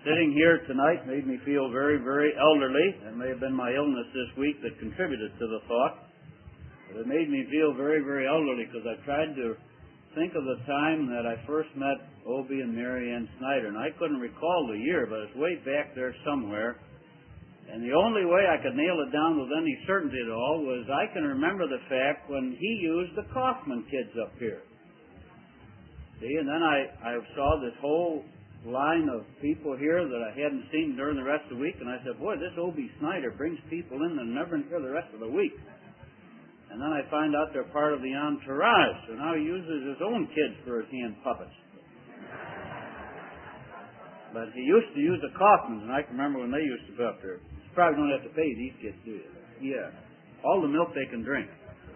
Sitting here tonight made me feel very, very elderly. It may have been my illness this week that contributed to the thought. But it made me feel very, very elderly because I tried to think of the time that I first met Obie and Mary Ann Snyder. And I couldn't recall the year, but it's way back there somewhere. And the only way I could nail it down with any certainty at all was I can remember the fact when he used the Kaufman kids up here. See, and then I saw this whole line of people here that I hadn't seen during the rest of the week, and I said, boy, this Obie Snyder brings people in that never here the rest of the week. And then I find out they're part of the entourage, so now he uses his own kids for his hand puppets. But he used to use the Kaufmans, and I can remember when they used to go up there. You probably don't have to pay these kids, do you? Yeah. All the milk they can drink.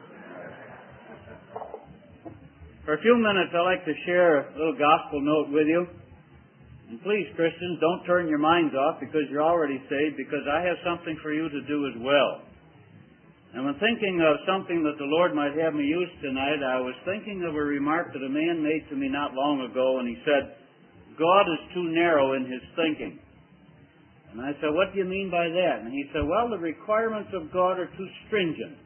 For a few minutes, I'd like to share a little gospel note with you. And please, Christians, don't turn your minds off because you're already saved, because I have something for you to do as well. And when thinking of something that the Lord might have me use tonight, I was thinking of a remark that a man made to me not long ago, and he said, God is too narrow in his thinking. And I said, what do you mean by that? And he said, well, the requirements of God are too stringent.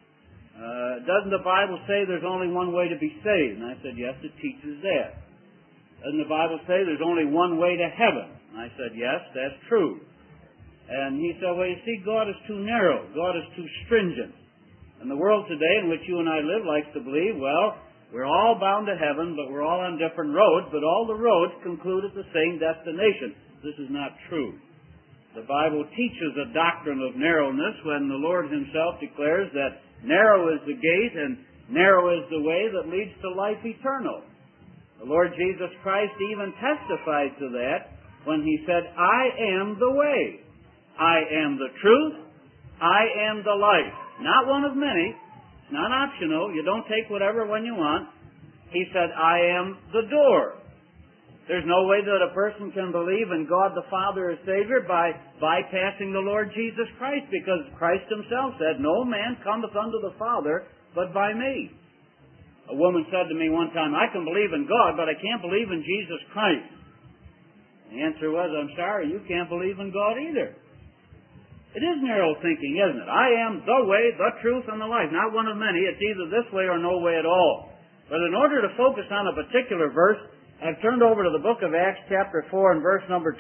Doesn't the Bible say there's only one way to be saved? And I said, yes, it teaches that. Doesn't the Bible say there's only one way to heaven? And I said, yes, that's true. And he said, well, you see, God is too narrow. God is too stringent. And the world today in which you and I live likes to believe, well, we're all bound to heaven, but we're all on different roads, but all the roads conclude at the same destination. This is not true. The Bible teaches a doctrine of narrowness when the Lord himself declares that narrow is the gate and narrow is the way that leads to life eternal. The Lord Jesus Christ even testified to that when he said, I am the way. I am the truth. I am the life. Not one of many. It's not optional. You don't take whatever when you want. He said, I am the door. There's no way that a person can believe in God the Father as Savior by bypassing the Lord Jesus Christ, because Christ himself said, no man cometh unto the Father but by me. A woman said to me one time, I can believe in God, but I can't believe in Jesus Christ. The answer was, I'm sorry, you can't believe in God either. It is narrow thinking, isn't it? I am the way, the truth, and the life. Not one of many. It's either this way or no way at all. But in order to focus on a particular verse, I've turned over to the book of Acts chapter 4 and verse number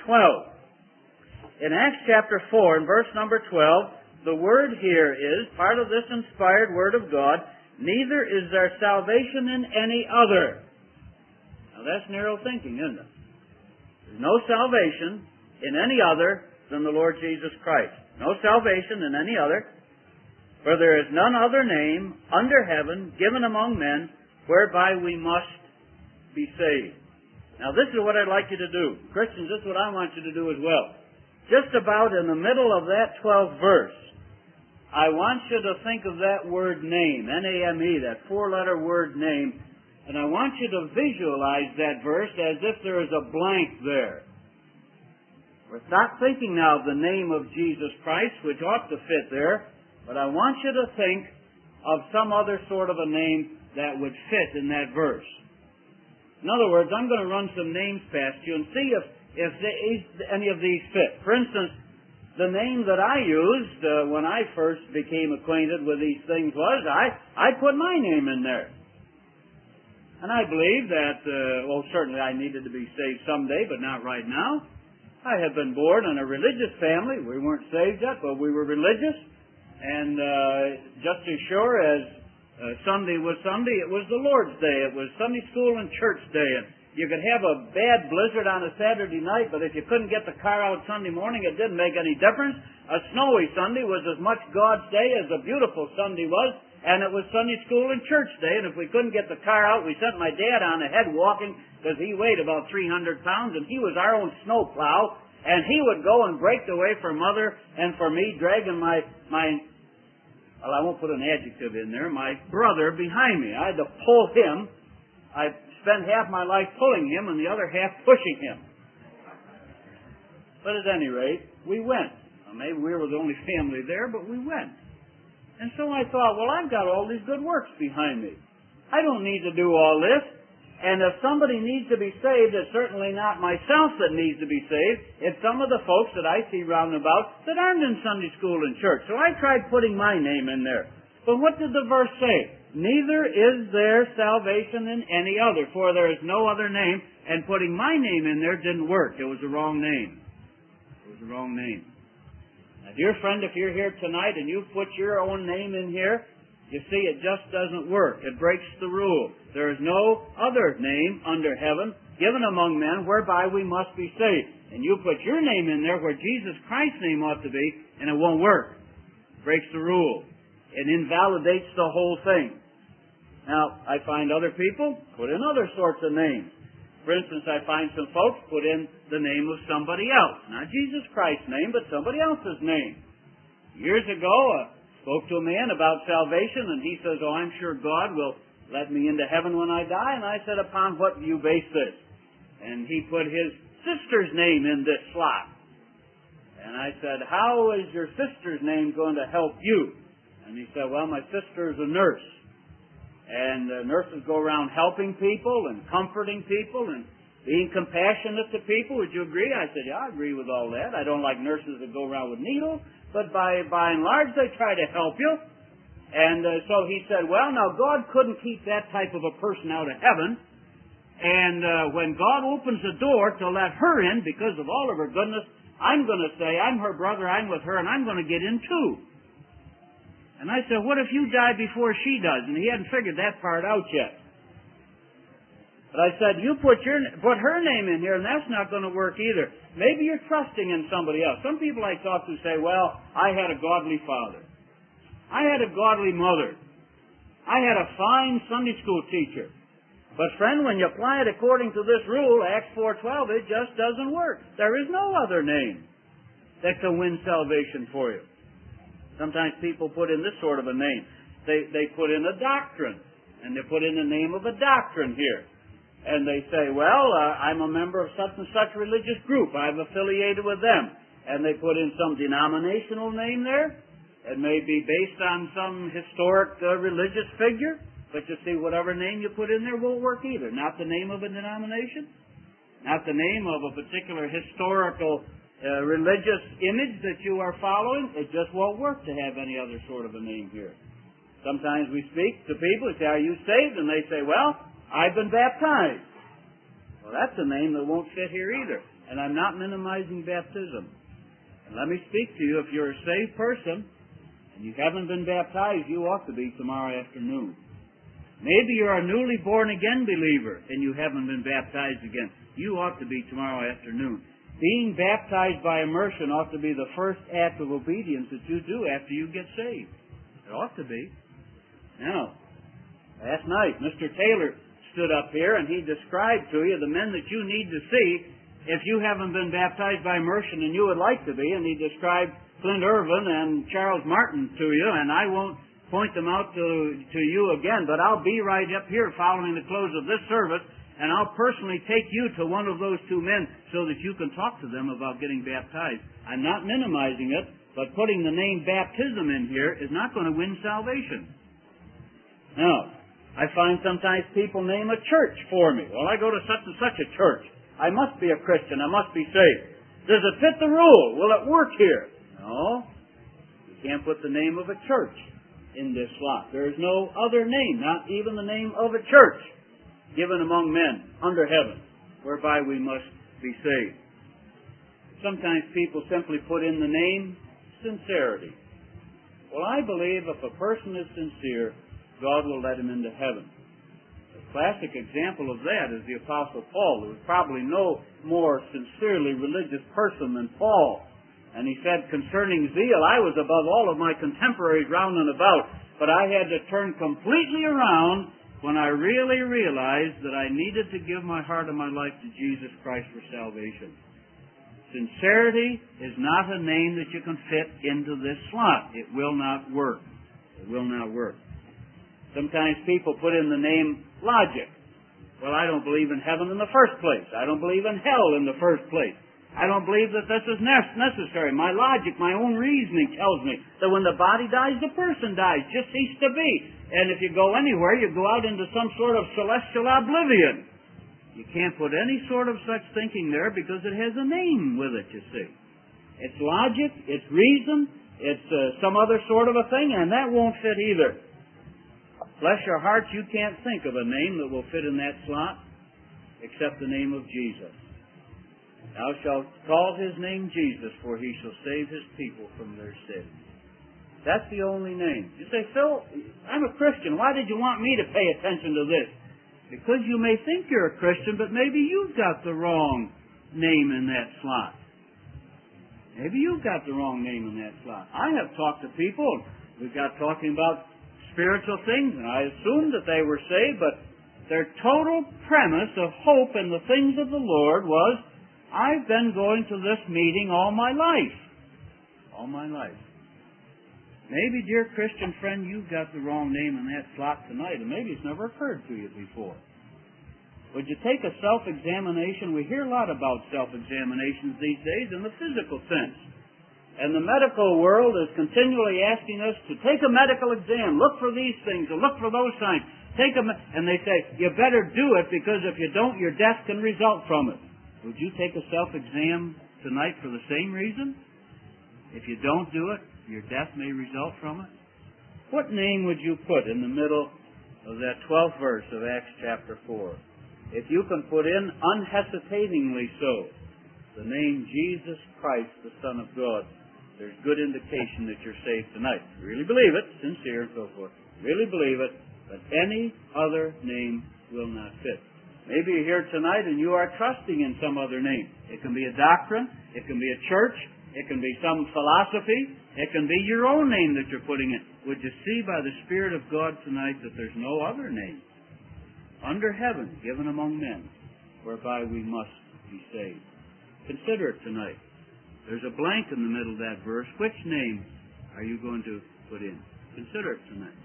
12. In Acts chapter 4 and verse number 12, the word here is, part of this inspired word of God, neither is there salvation in any other. Now that's narrow thinking, isn't it? There's no salvation in any other than the Lord Jesus Christ. No salvation in any other. For there is none other name under heaven given among men whereby we must be saved. Now this is what I'd like you to do. Christians, this is what I want you to do as well. Just about in the middle of that 12th verse, I want you to think of that word name, N-A-M-E, that four-letter word name, and I want you to visualize that verse as if there is a blank there. We're not thinking now of the name of Jesus Christ, which ought to fit there, but I want you to think of some other sort of a name that would fit in that verse. In other words, I'm going to run some names past you and see if any of these fit. For instance, the name that I used when I first became acquainted with these things was, I put my name in there. And I believe that, certainly I needed to be saved someday, but not right now. I had been born in a religious family. We weren't saved yet, but we were religious. And just as sure as Sunday was Sunday, it was the Lord's Day. It was Sunday school and church day. And you could have a bad blizzard on a Saturday night, but if you couldn't get the car out Sunday morning, it didn't make any difference. A snowy Sunday was as much God's day as a beautiful Sunday was, and it was Sunday school and church day. And if we couldn't get the car out, we sent my dad on ahead walking, because he weighed about 300 pounds, and he was our own snow plow. And he would go and break the way for Mother and for me, dragging my I won't put an adjective in there, my brother behind me. I had to pull him. I spent half my life pulling him and the other half pushing him. But at any rate, we went. Well, maybe we were the only family there, but we went. And so I thought, well, I've got all these good works behind me. I don't need to do all this. And if somebody needs to be saved, it's certainly not myself that needs to be saved. It's some of the folks that I see round about that aren't in Sunday school and church. So I tried putting my name in there. But what did the verse say? Neither is there salvation in any other, for there is no other name. And putting my name in there didn't work. It was the wrong name. It was the wrong name. Now, dear friend, if you're here tonight and you put your own name in here, you see, it just doesn't work. It breaks the rule. There is no other name under heaven given among men whereby we must be saved. And you put your name in there where Jesus Christ's name ought to be, and it won't work. It breaks the rule. It invalidates the whole thing. Now, I find other people put in other sorts of names. For instance, I find some folks put in the name of somebody else. Not Jesus Christ's name, but somebody else's name. Years ago, spoke to a man about salvation, and he says, "Oh, I'm sure God will let me into heaven when I die." And I said, "Upon what do you base this?" And he put his sister's name in this slot. And I said, "How is your sister's name going to help you?" And he said, "Well, my sister is a nurse. And nurses go around helping people and comforting people and being compassionate to people. Would you agree?" I said, "Yeah, I agree with all that. I don't like nurses that go around with needles. But by and large, they try to help you." And so he said, "Well, now, God couldn't keep that type of a person out of heaven. And when God opens the door to let her in because of all of her goodness, I'm going to say, I'm her brother, I'm with her, and I'm going to get in too." And I said, "What if you die before she does?" And he hadn't figured that part out yet. But I said, "You put her name in here, and that's not going to work either. Maybe you're trusting in somebody else." Some people I talk to say, "Well, I had a godly father. I had a godly mother. I had a fine Sunday school teacher." But friend, when you apply it according to this rule, Acts 4:12, it just doesn't work. There is no other name that can win salvation for you. Sometimes people put in this sort of a name. They put in a doctrine, and they put in the name of a doctrine here. And they say, "Well, I'm a member of such and such religious group. I'm affiliated with them." And they put in some denominational name there. It may be based on some historic religious figure. But you see, whatever name you put in there won't work either. Not the name of a denomination. Not the name of a particular historical religious image that you are following. It just won't work to have any other sort of a name here. Sometimes we speak to people and say, "Are you saved?" And they say, "Well, I've been baptized." Well, that's a name that won't fit here either. And I'm not minimizing baptism. And let me speak to you, if you're a saved person and you haven't been baptized, you ought to be tomorrow afternoon. Maybe you're a newly born again believer and you haven't been baptized again. You ought to be tomorrow afternoon. Being baptized by immersion ought to be the first act of obedience that you do after you get saved. It ought to be. Now, last night, Mr. Taylor stood up here and he described to you the men that you need to see if you haven't been baptized by immersion and you would like to be. And he described Clint Irvin and Charles Martin to you, and I won't point them out to you again, but I'll be right up here following the close of this service, and I'll personally take you to one of those two men so that you can talk to them about getting baptized. I'm not minimizing it, but putting the name baptism in here is not going to win salvation. Now, I find sometimes people name a church for me. "Well, I go to such and such a church. I must be a Christian. I must be saved. Does it fit the rule? Will it work here?" No. You can't put the name of a church in this slot. There is no other name, not even the name of a church, given among men under heaven, whereby we must be saved. Sometimes people simply put in the name sincerity. Well, I believe if a person is sincere, God will let him into heaven. A classic example of that is the Apostle Paul. There was probably no more sincerely religious person than Paul. And he said, "Concerning zeal, I was above all of my contemporaries round and about, but I had to turn completely around when I really realized that I needed to give my heart and my life to Jesus Christ for salvation." Sincerity is not a name that you can fit into this slot. It will not work. It will not work. Sometimes people put in the name logic. "Well, I don't believe in heaven in the first place. I don't believe in hell in the first place. I don't believe that this is necessary. My logic, my own reasoning tells me that when the body dies, the person dies. Just cease to be. And if you go anywhere, you go out into some sort of celestial oblivion." You can't put any sort of such thinking there because it has a name with it, you see. It's logic, it's reason, it's some other sort of a thing, and that won't fit either. Bless your hearts, you can't think of a name that will fit in that slot except the name of Jesus. Thou shalt call his name Jesus, for he shall save his people from their sins. That's the only name. You say, Phil, I'm a Christian. Why did you want me to pay attention to this? Because you may think you're a Christian, but maybe you've got the wrong name in that slot. Maybe you've got the wrong name in that slot. I have talked to people. We got talking about spiritual things, and I assumed that they were saved, but their total premise of hope in the things of the Lord was, I've been going to this meeting all my life. All my life. Maybe, dear Christian friend, you've got the wrong name in that slot tonight, and maybe it's never occurred to you before. Would you take a self-examination? We hear a lot about self-examinations these days in the physical sense. And the medical world is continually asking us to take a medical exam, look for these things, or look for those signs. And they say, you better do it, because if you don't, your death can result from it. Would you take a self-exam tonight for the same reason? If you don't do it, your death may result from it. What name would you put in the middle of that 12th verse of Acts chapter 4? If you can put in unhesitatingly so the name Jesus Christ, the Son of God, there's good indication that you're saved tonight. Really believe it, sincere and so forth. Really believe it, but any other name will not fit. Maybe you're here tonight and you are trusting in some other name. It can be a doctrine, it can be a church, it can be some philosophy, it can be your own name that you're putting in. Would you see by the Spirit of God tonight that there's no other name under heaven given among men whereby we must be saved? Consider it tonight. There's a blank in the middle of that verse. Which name are you going to put in? Consider it tonight.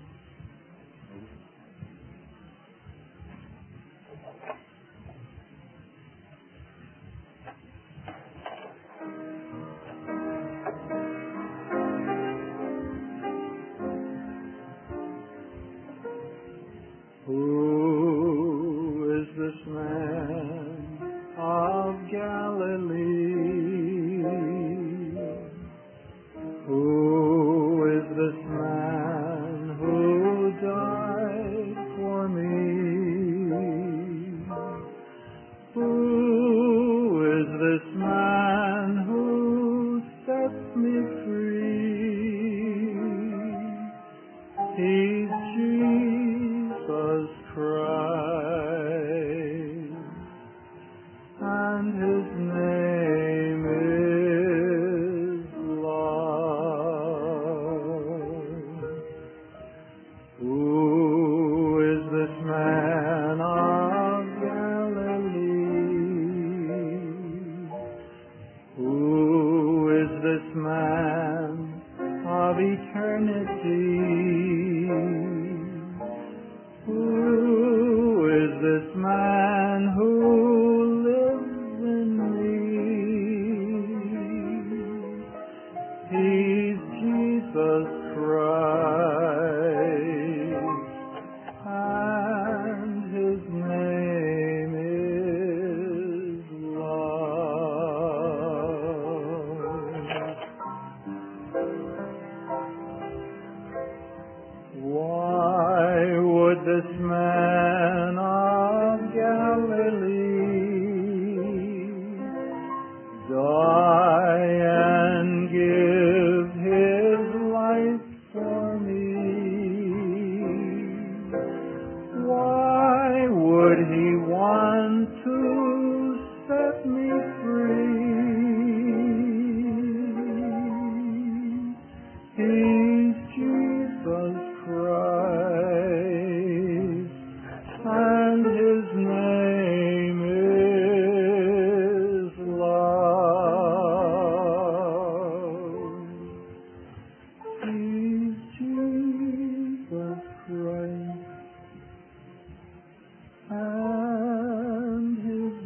Who is this man of Galilee? Who is this man who died for me? Who is this man who sets me free? He's Jesus Christ, and his name is love. Who is this man of Galilee? Who is this man of eternity? Who is this man who lives in me? He's Jesus Christ, and his name is love. Why would this man of Galilee die and give his life for me? Why would he want to set me free? He's Jesus Christ, and his name is love. He's Jesus Christ, and his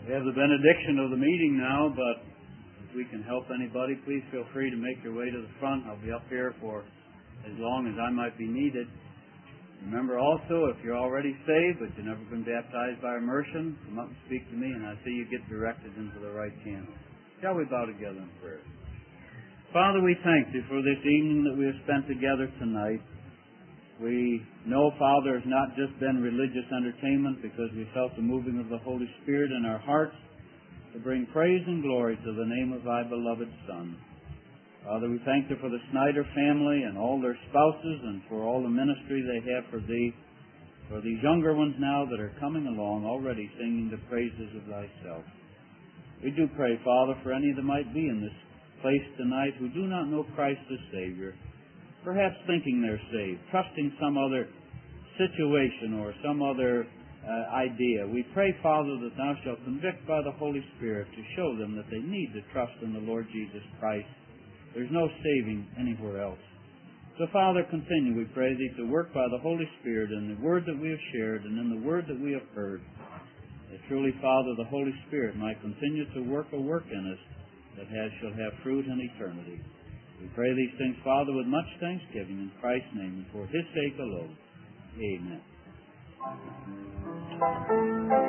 We have the benediction of the meeting now, but if we can help anybody, please feel free to make your way to the front. I'll be up here for as long as I might be needed. Remember also, if you're already saved, but you've never been baptized by immersion, come up and speak to me, and I see you get directed into the right channel. Shall we bow together in prayer? Father, we thank you for this evening that we have spent together tonight. We know, Father, it's not just been religious entertainment because we felt the moving of the Holy Spirit in our hearts to bring praise and glory to the name of thy beloved Son. Father, we thank you for the Snyder family and all their spouses and for all the ministry they have for thee, for these younger ones now that are coming along already singing the praises of thyself. We do pray, Father, for any that might be in this place tonight who do not know Christ as Savior, perhaps thinking they're saved, trusting some other situation or some other idea. We pray, Father, that thou shalt convict by the Holy Spirit to show them that they need to trust in the Lord Jesus Christ. There's no saving anywhere else. So, Father, continue, we pray thee, to work by the Holy Spirit in the word that we have shared and in the word that we have heard. That truly, Father, the Holy Spirit might continue to work a work in us that shall have fruit in eternity. We pray these things, Father, with much thanksgiving in Christ's name and for his sake alone. Amen.